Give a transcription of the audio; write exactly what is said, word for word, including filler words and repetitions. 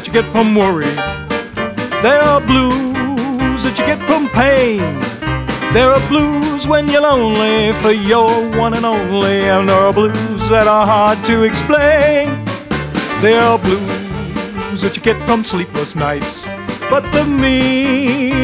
that you get from worry. There are blues that you get from pain. There are blues when you're lonely for your one and only. And there are blues that are hard to explain. There are blues that you get from sleepless nights. But the me